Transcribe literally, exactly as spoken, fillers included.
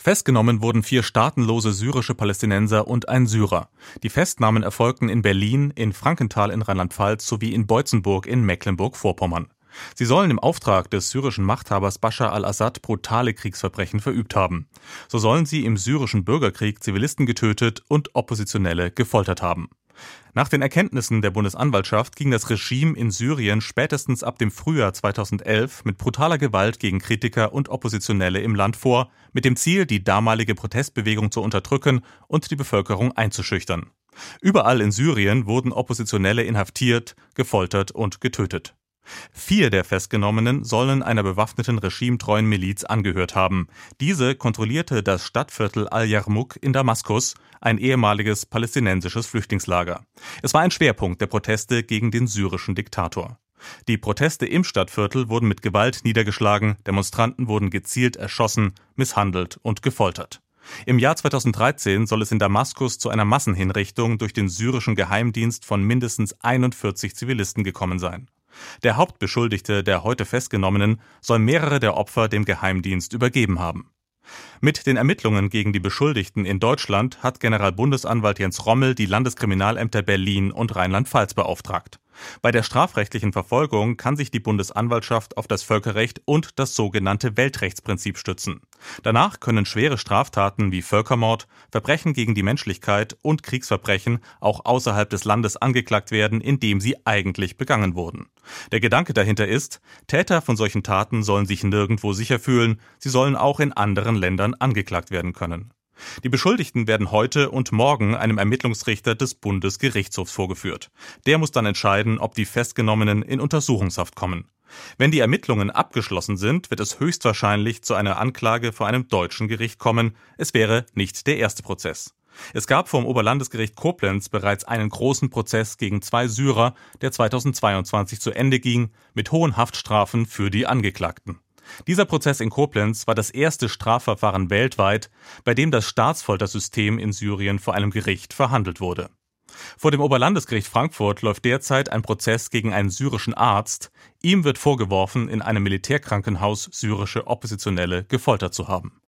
Festgenommen wurden vier staatenlose syrische Palästinenser und ein Syrer. Die Festnahmen erfolgten in Berlin, in Frankenthal in Rheinland-Pfalz sowie in Beutzenburg in Mecklenburg-Vorpommern. Sie sollen im Auftrag des syrischen Machthabers Bashar al-Assad brutale Kriegsverbrechen verübt haben. So sollen sie im syrischen Bürgerkrieg Zivilisten getötet und Oppositionelle gefoltert haben. Nach den Erkenntnissen der Bundesanwaltschaft ging das Regime in Syrien spätestens ab dem Frühjahr zweitausendelf mit brutaler Gewalt gegen Kritiker und Oppositionelle im Land vor, mit dem Ziel, die damalige Protestbewegung zu unterdrücken und die Bevölkerung einzuschüchtern. Überall in Syrien wurden Oppositionelle inhaftiert, gefoltert und getötet. Vier der Festgenommenen sollen einer bewaffneten regimetreuen Miliz angehört haben. Diese kontrollierte das Stadtviertel Al-Yarmouk in Damaskus, ein ehemaliges palästinensisches Flüchtlingslager. Es war ein Schwerpunkt der Proteste gegen den syrischen Diktator. Die Proteste im Stadtviertel wurden mit Gewalt niedergeschlagen, Demonstranten wurden gezielt erschossen, misshandelt und gefoltert. Im Jahr zweitausenddreizehn soll es in Damaskus zu einer Massenhinrichtung durch den syrischen Geheimdienst von mindestens einundvierzig Zivilisten gekommen sein. Der Hauptbeschuldigte der heute Festgenommenen soll mehrere der Opfer dem Geheimdienst übergeben haben. Mit den Ermittlungen gegen die Beschuldigten in Deutschland hat Generalbundesanwalt Jens Rommel die Landeskriminalämter Berlin und Rheinland-Pfalz beauftragt. Bei der strafrechtlichen Verfolgung kann sich die Bundesanwaltschaft auf das Völkerrecht und das sogenannte Weltrechtsprinzip stützen. Danach können schwere Straftaten wie Völkermord, Verbrechen gegen die Menschlichkeit und Kriegsverbrechen auch außerhalb des Landes angeklagt werden, in dem sie eigentlich begangen wurden. Der Gedanke dahinter ist, Täter von solchen Taten sollen sich nirgendwo sicher fühlen, sie sollen auch in anderen Ländern angeklagt werden können. Die Beschuldigten werden heute und morgen einem Ermittlungsrichter des Bundesgerichtshofs vorgeführt. Der muss dann entscheiden, ob die Festgenommenen in Untersuchungshaft kommen. Wenn die Ermittlungen abgeschlossen sind, wird es höchstwahrscheinlich zu einer Anklage vor einem deutschen Gericht kommen. Es wäre nicht der erste Prozess. Es gab vom Oberlandesgericht Koblenz bereits einen großen Prozess gegen zwei Syrer, der zweitausendzweiundzwanzig zu Ende ging, mit hohen Haftstrafen für die Angeklagten. Dieser Prozess in Koblenz war das erste Strafverfahren weltweit, bei dem das Staatsfoltersystem in Syrien vor einem Gericht verhandelt wurde. Vor dem Oberlandesgericht Frankfurt läuft derzeit ein Prozess gegen einen syrischen Arzt. Ihm wird vorgeworfen, in einem Militärkrankenhaus syrische Oppositionelle gefoltert zu haben.